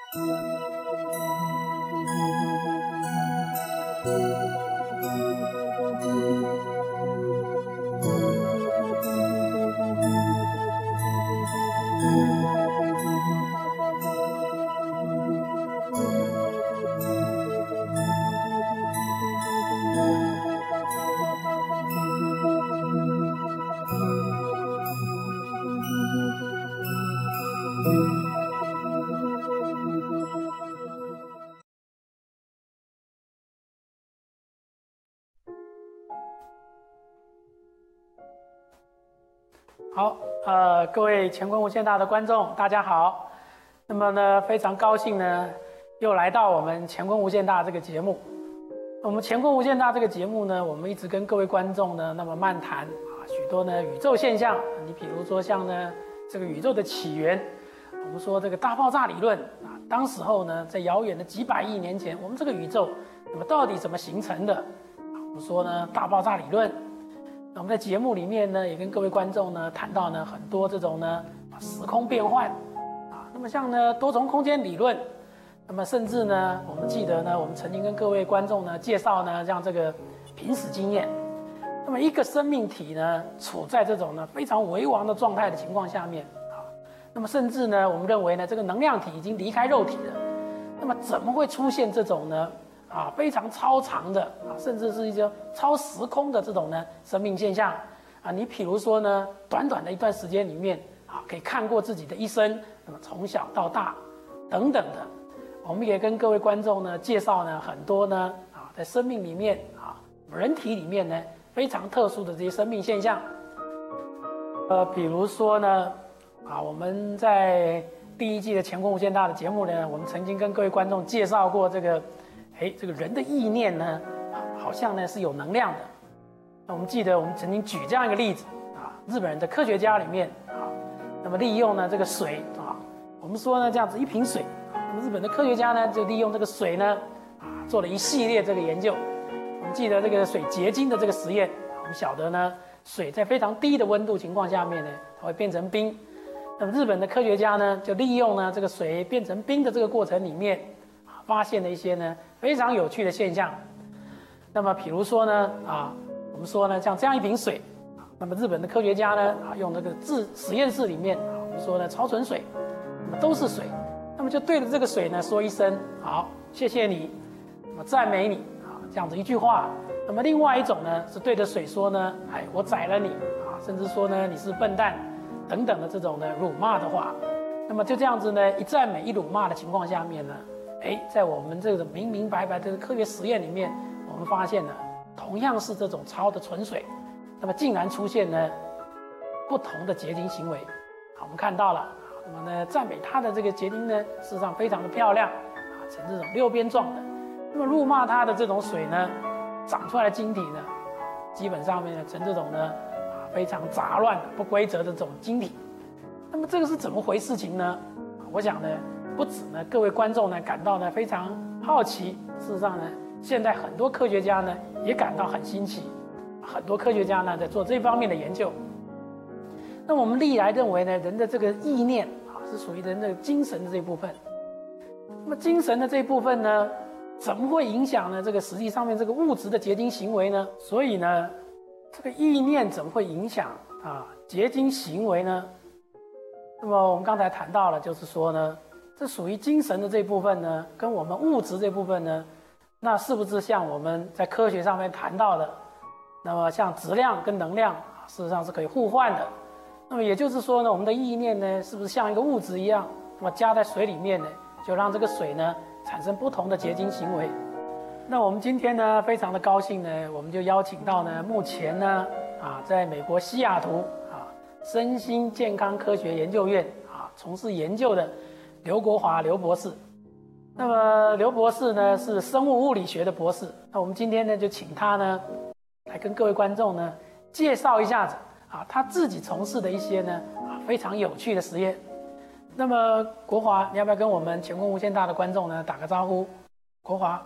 好，各位乾坤无限大的观众，大家好。那么呢，非常高兴呢，又来到我们乾坤无限大这个节目。我们乾坤无限大这个节目呢，我们一直跟各位观众呢，那么漫谈许多呢宇宙现象。你比如说像呢这个宇宙的起源，我们说这个大爆炸理论当时候呢，在遥远的几百亿年前，我们这个宇宙那么到底怎么形成的？我们说呢大爆炸理论。那我们在节目里面呢，也跟各位观众呢谈到呢很多这种呢时空变换那么像呢多重空间理论，那么甚至呢我们记得呢，我们曾经跟各位观众呢介绍呢像这个濒死经验。那么一个生命体呢处在这种呢非常危亡的状态的情况下面那么甚至呢我们认为呢这个能量体已经离开肉体了，那么怎么会出现这种呢非常超长的甚至是一些超时空的这种呢生命现象你比如说呢，短短的一段时间里面可以看过自己的一生，那么从小到大等等的，我们也跟各位观众呢介绍呢很多呢在生命里面人体里面呢非常特殊的这些生命现象。比如说呢我们在第一季的乾坤无限大的节目呢，我们曾经跟各位观众介绍过这个这个人的意念呢好像呢是有能量的。那我们记得我们曾经举这样一个例子日本人的科学家里面那么利用呢这个水我们说呢这样子一瓶水那么日本的科学家呢就利用这个水呢做了一系列这个研究。我们记得这个水结晶的这个实验，我们晓得呢水在非常低的温度情况下面呢它会变成冰。那么日本的科学家呢就利用呢这个水变成冰的这个过程里面发现了一些呢非常有趣的现象。那么比如说呢我们说呢像这样一瓶水那么日本的科学家呢用这个实验室里面我们说呢超纯水，那么都是水，那么就对着这个水呢说一声好，谢谢你，那么赞美你这样子一句话。那么另外一种呢是对着水说呢我宰了你甚至说呢你是笨蛋等等的这种呢辱骂的话。那么就这样子呢一赞美一辱骂的情况下面呢在我们这个明明白白的科学实验里面，我们发现呢同样是这种超的纯水，那么竟然出现呢不同的结晶行为。我们看到了那么呢赞美它的这个结晶呢事实上非常的漂亮呈这种六边状的。那么辱骂它的这种水呢长出来的晶体呢基本上面呢呈这种呢非常杂乱的不规则的这种晶体。那么这个是怎么回事情呢？我想呢不止呢各位观众呢感到呢非常好奇，事实上呢现在很多科学家呢也感到很新奇，很多科学家呢在做这方面的研究。那我们历来认为呢人的这个意念是属于人的精神的这一部分。那么精神的这一部分呢怎么会影响呢这个实际上面这个物质的结晶行为呢？所以呢这个意念怎么会影响结晶行为呢？那么我们刚才谈到了，就是说呢这属于精神的这部分呢跟我们物质这部分呢，那是不是像我们在科学上面谈到的，那么像质量跟能量事实上是可以互换的。那么也就是说呢我们的意念呢是不是像一个物质一样，那么加在水里面呢就让这个水呢产生不同的结晶行为。那我们今天呢非常的高兴呢，我们就邀请到呢目前呢在美国西雅图身心健康科学研究院从事研究的刘国华刘博士。那么刘博士呢是生物物理学的博士，那我们今天呢就请他呢来跟各位观众呢介绍一下子他自己从事的一些呢非常有趣的实验。那么国华，你要不要跟我们乾坤无限大的观众呢打个招呼？国华。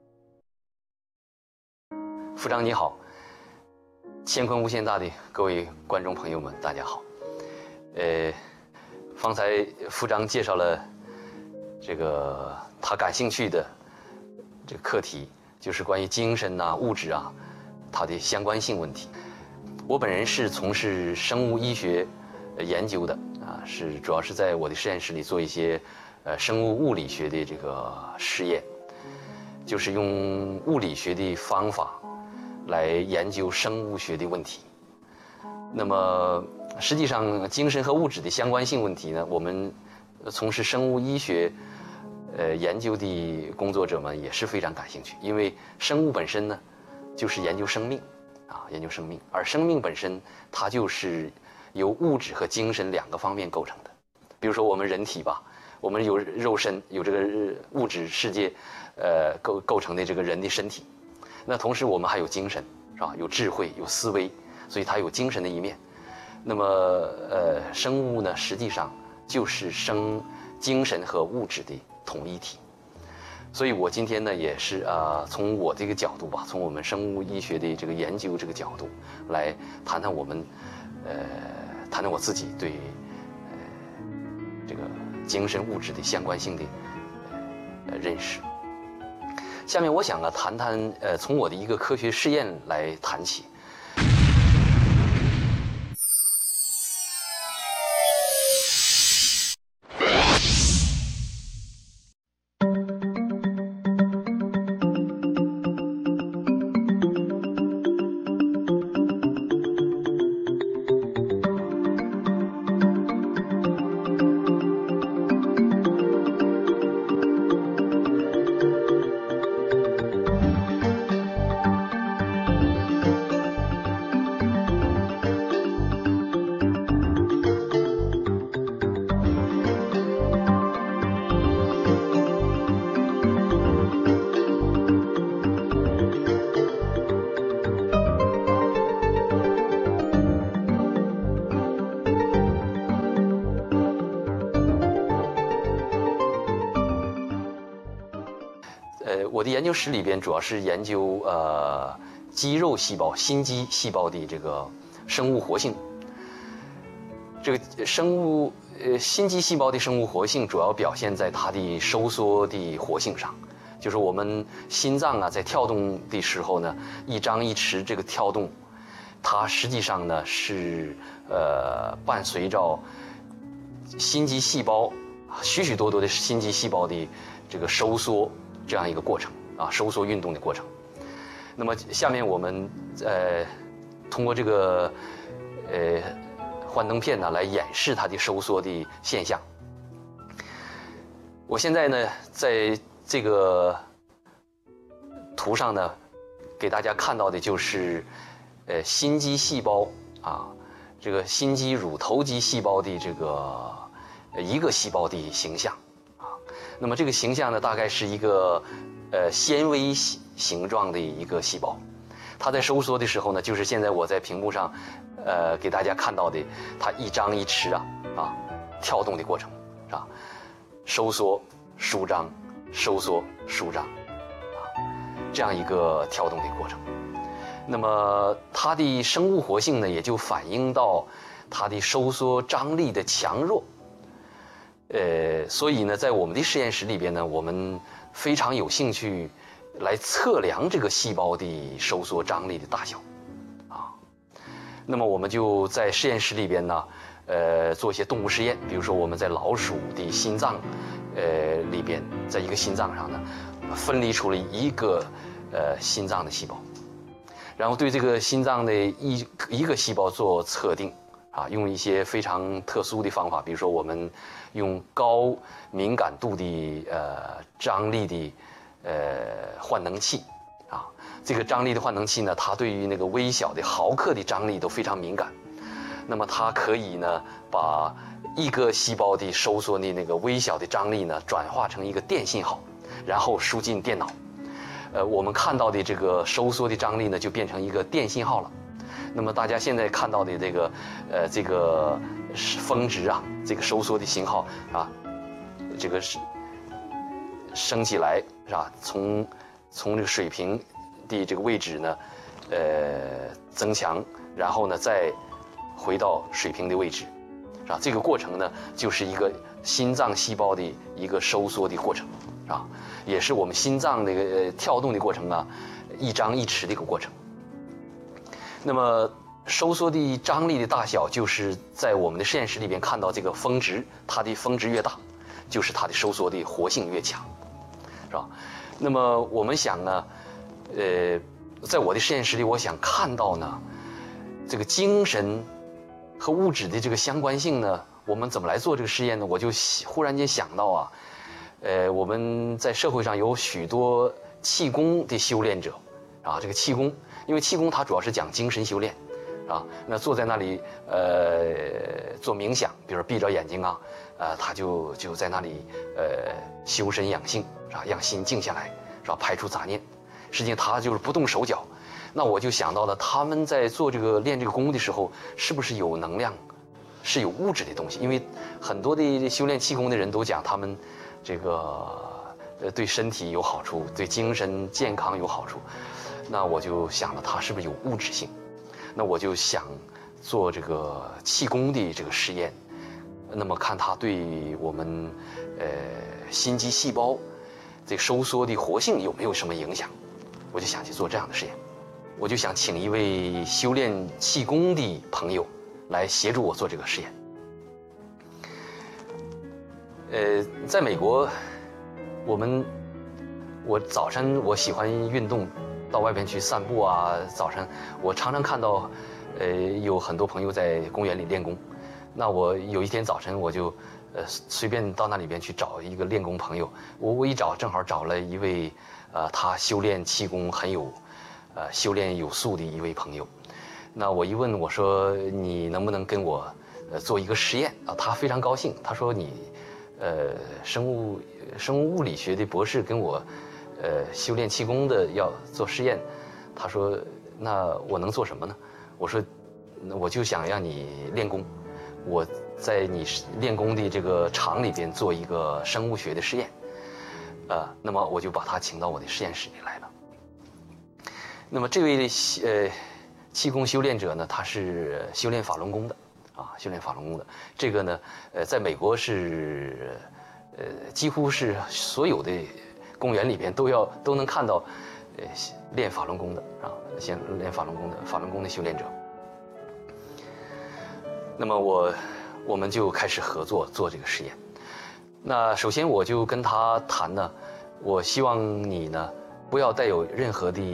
副长你好，乾坤无限大的各位观众朋友们，大家好。方才副长介绍了这个他感兴趣的这个课题，就是关于精神啊、物质啊，它的相关性问题。我本人是从事生物医学研究的啊，主要是在我的实验室里做一些生物物理学的这个实验，就是用物理学的方法来研究生物学的问题。那么实际上，精神和物质的相关性问题呢，我们从事生物医学研究的工作者们也是非常感兴趣，因为生物本身呢，就是研究生命啊，研究生命，而生命本身它就是由物质和精神两个方面构成的。比如说我们人体吧，我们有肉身，有这个物质世界，构成的这个人的身体。那同时我们还有精神，是吧？有智慧，有思维，所以它有精神的一面。那么生物呢，实际上就是精神和物质的统一体。所以我今天呢，也是从我这个角度吧，从我们生物医学的这个研究这个角度来谈谈我们，谈谈我自己对这个精神物质的相关性的认识。下面我想谈谈从我的一个科学试验来谈起。我的研究室里边主要是研究肌肉细胞、心肌细胞的这个生物活性。这个心肌细胞的生物活性主要表现在它的收缩的活性上，就是我们心脏在跳动的时候呢，一张一弛这个跳动，它实际上呢是伴随着心肌细胞许许多多的心肌细胞的这个收缩。这样一个过程啊，收缩运动的过程。那么下面我们通过这个幻灯片呢来演示它的收缩的现象。我现在呢在这个图上呢给大家看到的就是心肌细胞啊，这个心肌乳头肌细胞的这个一个细胞的形象。那么这个形象呢，大概是一个纤维形状的一个细胞，它在收缩的时候呢，就是现在我在屏幕上给大家看到的，它一张一弛跳动的过程，是吧？收缩、舒张、收缩、舒张，这样一个跳动的过程。那么它的生物活性呢，也就反映到它的收缩张力的强弱。所以呢，在我们的实验室里边呢，我们非常有兴趣来测量这个细胞的收缩张力的大小，那么我们就在实验室里边呢，做一些动物实验，比如说我们在老鼠的心脏，里边，在一个心脏上呢，分离出了一个心脏的细胞，然后对这个心脏的一个细胞做测定。用一些非常特殊的方法，比如说我们用高敏感度的张力的换能器这个张力的换能器呢，它对于那个微小的毫克的张力都非常敏感。那么它可以呢把一个细胞的收缩的那个微小的张力呢转化成一个电信号，然后输进电脑。我们看到的这个收缩的张力呢就变成一个电信号了。那么大家现在看到的这个峰值这个收缩的信号这个是升起来是吧？从这个水平的这个位置呢，增强，然后呢再回到水平的位置， 是吧？这个过程呢，就是一个心脏细胞的一个收缩的过程，是吧？也是我们心脏那个跳动的过程啊，一张一弛的一个过程。那么收缩的张力的大小，就是在我们的实验室里边看到这个峰值，它的峰值越大，就是它的收缩的活性越强，是吧？那么我们想呢，在我的实验室里，我想看到呢，这个精神和物质的这个相关性呢，我们怎么来做这个实验呢？我就忽然间想到啊，我们在社会上有许多气功的修炼者，啊，这个气功，因为气功它主要是讲精神修炼，啊，那坐在那里做冥想，比如说闭着眼睛啊，他就在那里修身养性，是吧？让心静下来，是吧？排除杂念。实际上他就是不动手脚。那我就想到了，他们在做练这个功的时候，是不是有能量，是有物质的东西？因为很多的修炼气功的人都讲他们这个对身体有好处，对精神健康有好处。那我就想了，它是不是有物质性？那我就想做这个气功的这个实验，那么看它对我们心肌细胞这个收缩的活性有没有什么影响？我就想去做这样的实验。我就想请一位修炼气功的朋友来协助我做这个实验。在美国，我早晨我喜欢运动，到外边去散步啊。早晨我常常看到，有很多朋友在公园里练功。那我有一天早晨我就随便到那里边去找一个练功朋友。我一找正好找了一位他修炼气功很有修炼有素的一位朋友。那我一问，我说你能不能跟我做一个实验啊？他非常高兴，他说你生物物理学的博士跟我修炼气功的要做实验。他说那我能做什么呢？我说我就想让你练功，我在你练功的这个场里边做一个生物学的实验。那么我就把他请到我的实验室里来了。那么这位气功修炼者呢，他是修炼法轮功的，啊，修炼法轮功的。这个呢，在美国是几乎是所有的公园里边都能看到，练法轮功的啊，先练法轮功的修炼者。那么我们就开始合作做这个实验。那首先我就跟他谈呢，我希望你呢不要带有任何的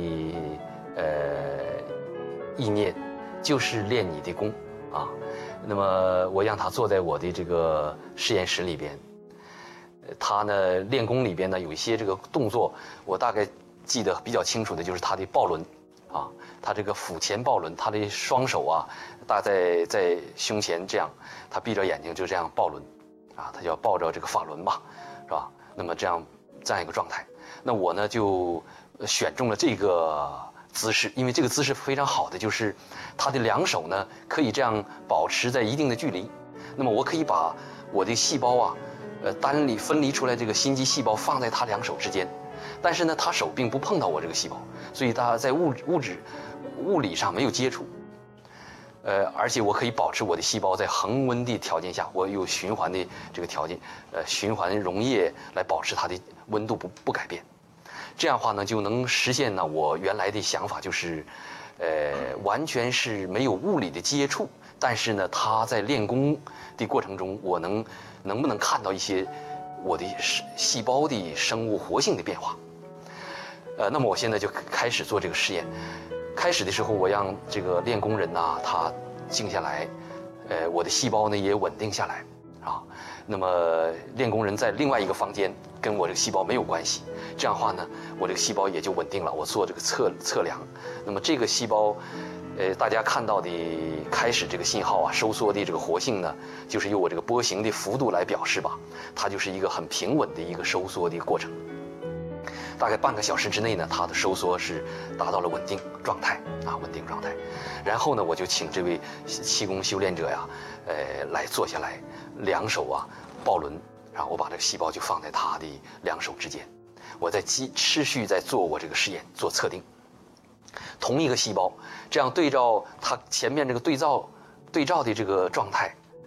意念，就是练你的功啊。那么我让他坐在我的这个实验室里边，他呢练功里边呢有一些这个动作，我大概记得比较清楚的就是他的抱轮啊，他这个腹前抱轮，他的双手啊搭在胸前这样，他闭着眼睛就这样抱轮啊，他就要抱着这个法轮吧，是吧？那么这样一个状态，那我呢就选中了这个姿势，因为这个姿势非常好的就是他的两手呢可以这样保持在一定的距离，那么我可以把我的细胞啊分离出来这个心肌细胞放在他两手之间，但是呢他手并不碰到我这个细胞，所以他在物理上没有接触。而且我可以保持我的细胞在恒温的条件下，我有循环的这个条件，循环溶液来保持它的温度不改变。这样的话呢，就能实现呢我原来的想法，就是完全是没有物理的接触，但是呢，他在练功的过程中，我能不能看到一些我的细胞的生物活性的变化？那么我现在就开始做这个实验。开始的时候，我让这个练功人呐，他静下来，我的细胞呢也稳定下来，啊，那么练功人在另外一个房间，跟我这个细胞没有关系，这样的话呢，我这个细胞也就稳定了。我做这个测量，那么这个细胞，大家看到的开始这个信号啊，收缩的这个活性呢，就是由我这个波形的幅度来表示吧，它就是一个很平稳的一个收缩的过程。大概半个小时之内呢，它的收缩是达到了稳定状态啊，稳定状态。然后呢，我就请这位气功修炼者呀，来坐下来，两手啊抱轮，然后我把这个细胞就放在他的两手之间，我在持续在做我这个实验，做测定。同一个细胞，这样对照它前面这个对照的这个状态，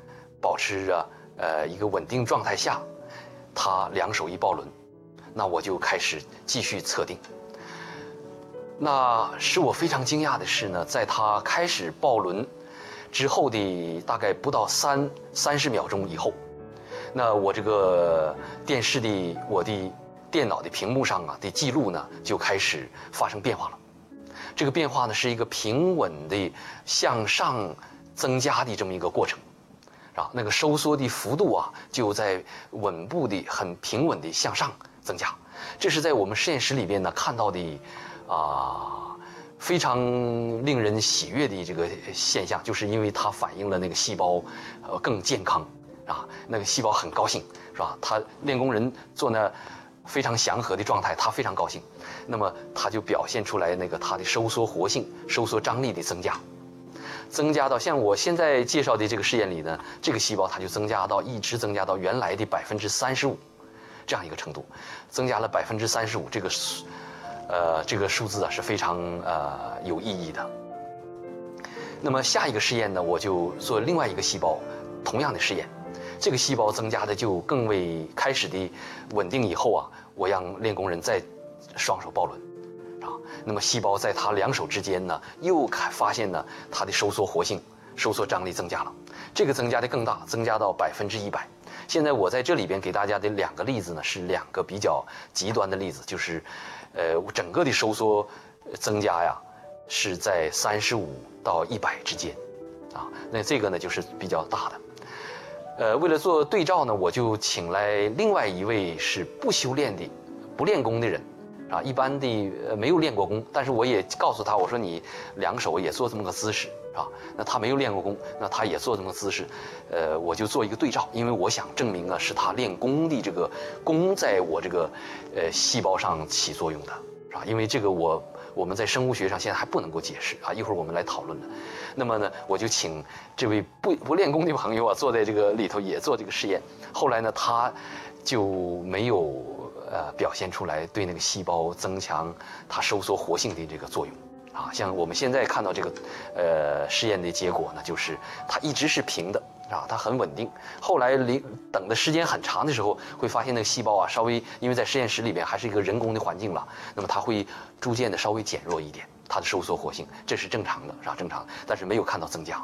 保持一个稳定状态下，它两手一抱轮，那我就开始继续测定。那使我非常惊讶的是呢，在它开始抱轮之后的大概不到30秒钟以后，那我这个电视的我的电脑的屏幕上的记录呢就开始发生变化了。这个变化呢是一个平稳的向上增加的这么一个过程，那个收缩的幅度就在稳步的很平稳的向上增加。这是在我们实验室里边呢看到的非常令人喜悦的这个现象，就是因为它反映了那个细胞更健康那个细胞很高兴，是吧？他练功人做那非常祥和的状态，他非常高兴，那么他就表现出来那个他的收缩活性、收缩张力的增加到像我现在介绍的这个试验里呢，这个细胞它就一直增加到原来的35%这样一个程度，增加了35%，这个数字是非常有意义的。那么下一个试验呢，我就做另外一个细胞，同样的试验。这个细胞增加的就更为开始的稳定以后我让练功人再双手抱轮那么细胞在他两手之间呢，又发现呢它的收缩活性、收缩张力增加了，这个增加的更大，增加到100%。现在我在这里边给大家的2个例子呢，是2个比较极端的例子，就是整个的收缩增加是在35到100之间那这个呢就是比较大的。为了做对照呢，我就请来另外一位是不修炼的、不练功的人一般的没有练过功，但是我也告诉他，我说你两手也做这么个姿势那他没有练过功，那他也做这么个姿势，我就做一个对照，因为我想证明是他练功的这个功在我这个细胞上起作用的因为这个我们在生物学上现在还不能够解释一会儿我们来讨论的。那么呢，我就请这位不练功的朋友坐在这个里头也做这个实验。后来呢，他就没有表现出来对那个细胞增强它收缩活性的这个作用像我们现在看到这个实验的结果呢，就是它一直是平的它很稳定。后来等的时间很长的时候，会发现那个细胞稍微因为在实验室里边还是一个人工的环境了，那么它会逐渐的稍微减弱一点它的收缩活性，这是正常的正常的，但是没有看到增加。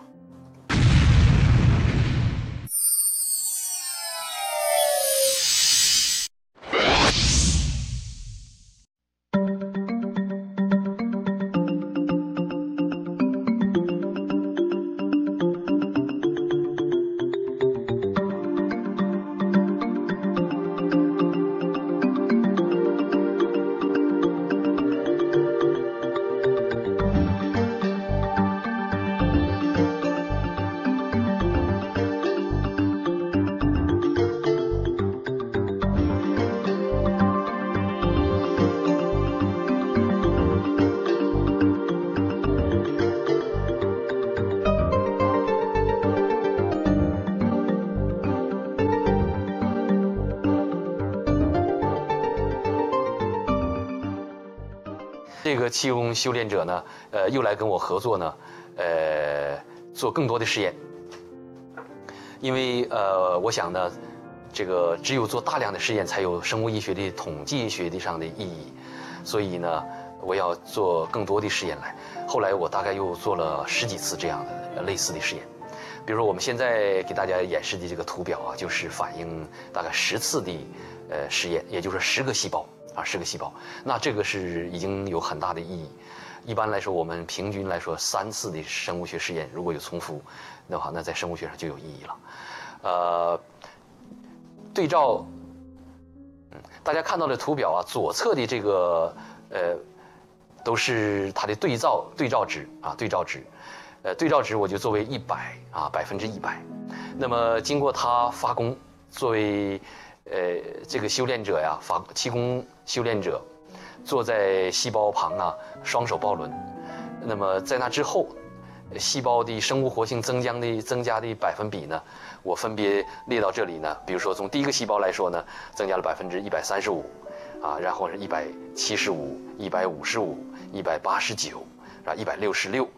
这个气功修炼者呢，又来跟我合作呢，做更多的实验。因为我想呢，这个只有做大量的实验，才有生物医学的统计学的上的意义。所以呢，我要做更多的实验来。后来我大概又做了10几次这样的类似的实验。比如说我们现在给大家演示的这个图表就是反映大概10次的实验，也就是10个细胞。10个细胞，那这个是已经有很大的意义。一般来说，我们平均来说3次的生物学实验，如果有重复的话，那在生物学上就有意义了。对照，大家看到的图表左侧的这个都是它的对照值对照值我就作为100100%。那么经过它发功，作为这个修炼者气功修炼者坐在细胞旁双手抱轮。那么在那之后，细胞的生物活性增加的百分比呢，我分别列到这里呢。比如说从第一个细胞来说呢，增加了135%，然后是175%、155%、189%、166%，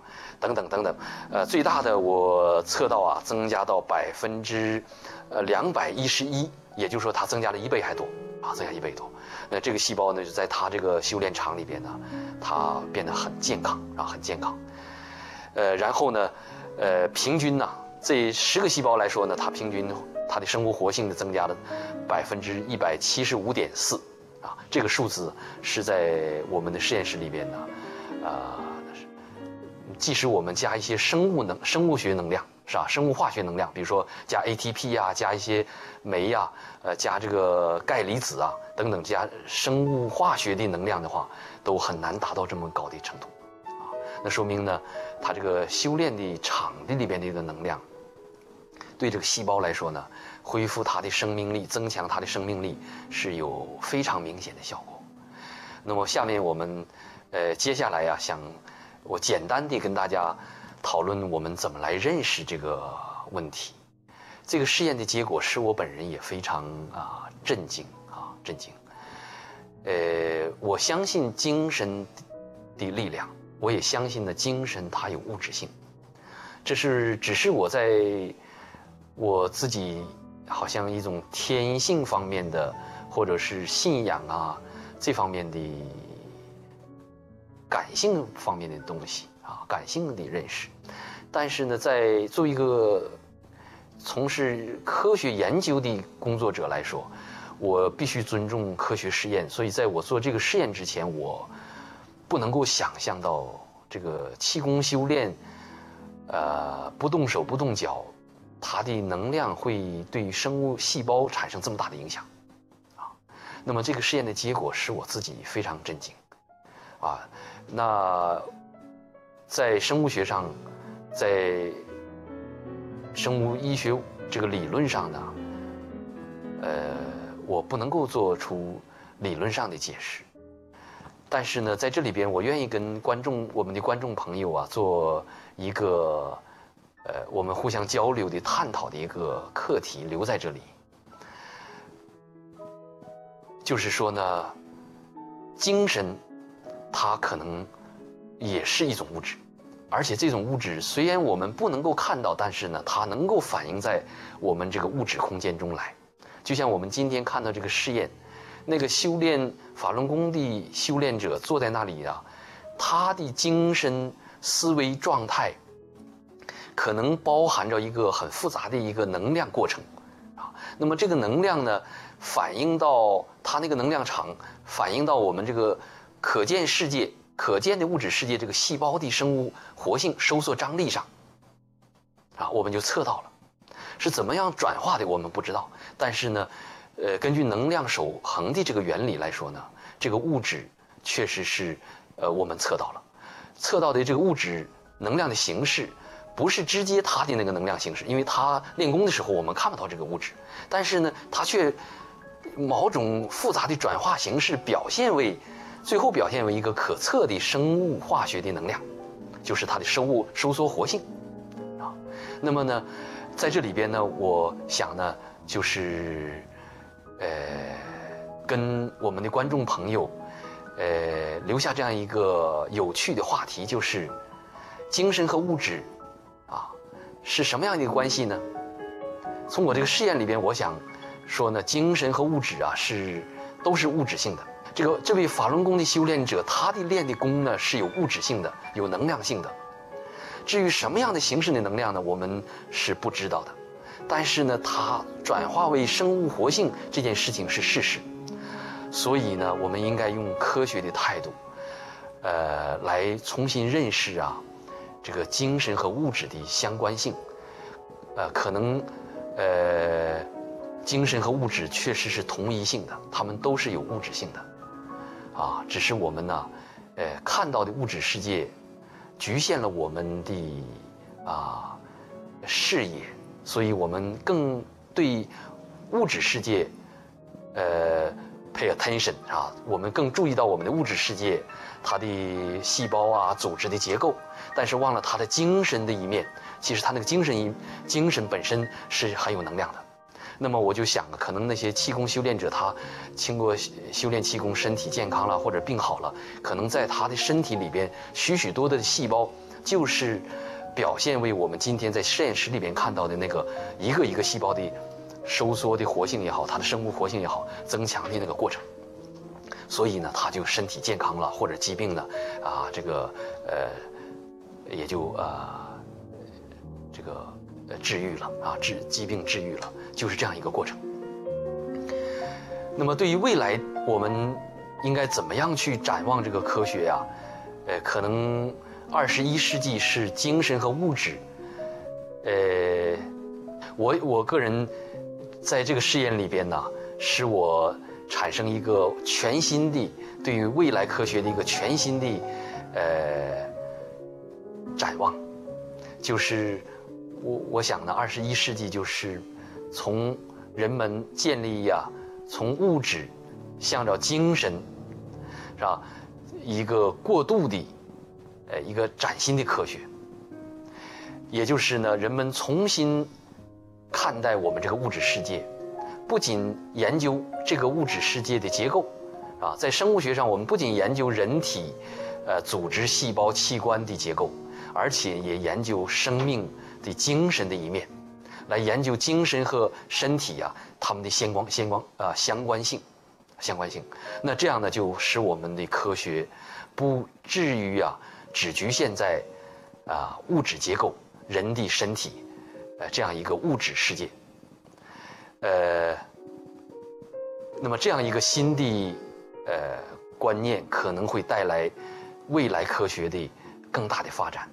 等等等等，最大的我测到啊，增加到211%，也就是说它增加了1倍还多啊，增加1倍多。那这个细胞呢，就在它这个修炼场里边呢，它变得很健康啊，很健康。然后呢，平均呢，这10个细胞来说呢，它平均它的生物活性的增加了175.4%啊，这个数字是在我们的实验室里边呢，即使我们加一些生物学能量是吧，生物化学能量，比如说加 ATP 啊，加一些酶啊，加这个钙离子啊等等，加生物化学的能量的话，都很难达到这么高的程度啊。那说明呢，它这个修炼的场地里边的一个能量，对这个细胞来说呢，恢复它的生命力，增强它的生命力是有非常明显的效果。那么下面我们接下来我简单地跟大家讨论我们怎么来认识这个问题。这个试验的结果使我本人也非常震惊。我相信精神的力量，我也相信呢精神它有物质性。这是只是我在我自己好像一种天性方面的，或者是信仰啊这方面的感性方面的东西啊，感性的认识。但是呢，在作为一个从事科学研究的工作者来说，我必须尊重科学实验，所以在我做这个实验之前，我不能够想象到这个气功修炼，不动手不动脚，它的能量会对生物细胞产生这么大的影响啊。那么这个实验的结果使我自己非常震惊啊。那在生物学上，在生物医学这个理论上呢，我不能够做出理论上的解释。但是呢，在这里边，我愿意跟我们的观众朋友啊，做一个我们互相交流的探讨的一个课题留在这里。就是说呢，精神它可能也是一种物质，而且这种物质虽然我们不能够看到，但是呢，它能够反映在我们这个物质空间中来。就像我们今天看到这个试验，那个修炼法轮功的修炼者坐在那里啊，他的精神思维状态可能包含着一个很复杂的一个能量过程啊。那么这个能量呢，反映到他那个能量场，反映到我们这个可见世界、可见的物质世界这个细胞的生物活性、收缩张力上啊，我们就测到了。是怎么样转化的我们不知道，但是呢，根据能量守恒的这个原理来说呢，这个物质确实是我们测到了，测到的这个物质能量的形式不是直接它的那个能量形式，因为它练功的时候我们看不到这个物质，但是呢，它却某种复杂的转化形式最后表现为一个可测的生物化学的能量，就是它的收缩活性啊。那么呢，在这里边呢，我想呢，就是跟我们的观众朋友留下这样一个有趣的话题，就是精神和物质啊是什么样的一个关系呢？从我这个试验里边，我想说呢，精神和物质啊都是物质性的。这位法轮功的修炼者，他的练的功呢是有物质性的，有能量性的。至于什么样的形式的能量呢，我们是不知道的。但是呢，它转化为生物活性这件事情是事实。所以呢，我们应该用科学的态度，来重新认识啊，这个精神和物质的相关性。可能精神和物质确实是同一性的，它们都是有物质性的，啊，只是我们呢，看到的物质世界局限了我们的视野，所以我们更对物质世界pay attention 啊，我们更注意到我们的物质世界它的细胞啊、组织的结构，但是忘了它的精神的一面。其实它那个精神本身是很有能量的。那么我就想，可能那些气功修炼者，他经过修炼气功，身体健康了或者病好了，可能在他的身体里边许多的细胞， 就是表现为我们今天在实验室里边看到的那个一个一个细胞的收缩的活性也好，它的生物活性也好，增强的那个过程。所以呢，它就身体健康了，或者疾病呢，也就治愈了啊，疾病治愈了，就是这样一个过程。那么对于未来，我们应该怎么样去展望这个科学呀？可能21世纪是精神和物质。我个人在这个试验里边呢，使我产生一个全新的对于未来科学的一个全新的展望，就是我想呢，21世纪就是从人们建立从物质向着精神，是吧？一个过渡的一个崭新的科学，也就是呢，人们重新看待我们这个物质世界，不仅研究这个物质世界的结构，啊，在生物学上，我们不仅研究人体组织、细胞、器官的结构，而且也研究生命的精神的一面，来研究精神和身体它们的相关性。那这样呢，就使我们的科学不至于只局限在物质结构、人的身体这样一个物质世界。那么这样一个新的观念可能会带来未来科学的更大的发展。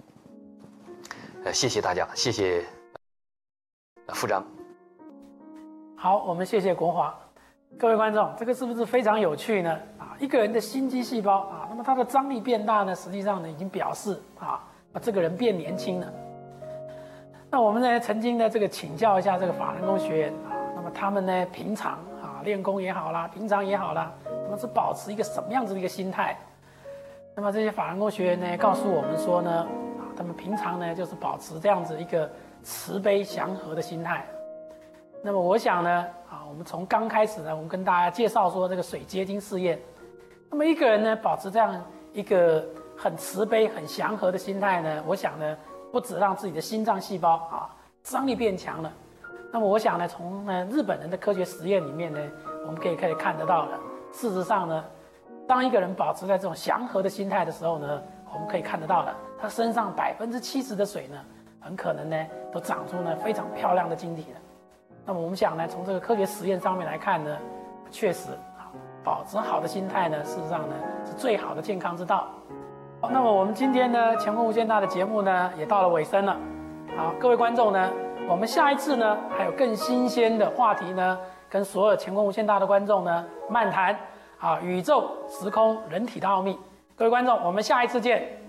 谢谢大家，谢谢副长。 好，我们谢谢国华。各位观众，这个是不是非常有趣呢？一个人的心肌细胞那么它的张力变大呢，实际上呢已经表示这个人变年轻了。那我们呢曾经呢请教一下这个法轮功学员那么他们呢平常练功也好啦，平常也好啦，那么是保持一个什么样子的一个心态？那么这些法轮功学员呢告诉我们说呢，他们平常呢就是保持这样子一个慈悲祥和的心态。那么我想呢我们从刚开始呢，我们跟大家介绍说这个水结晶试验。那么一个人呢保持这样一个很慈悲、很祥和的心态呢，我想呢不止让自己的心脏细胞张力变强了。那么我想呢，从日本人的科学实验里面呢，我们可以看得到了。事实上呢，当一个人保持在这种祥和的心态的时候呢，我们可以看得到了，他身上70%的水呢，很可能呢都长出非常漂亮的晶体了。那么我们想呢，从这个科学实验上面来看呢，确实保持好的心态呢，事实上呢是最好的健康之道。好，那么我们今天呢乾坤无限大的节目呢也到了尾声了。好，各位观众呢，我们下一次呢还有更新鲜的话题呢，跟所有乾坤无限大的观众呢漫谈宇宙、时空、人体的奥秘。各位观众，我们下一次见。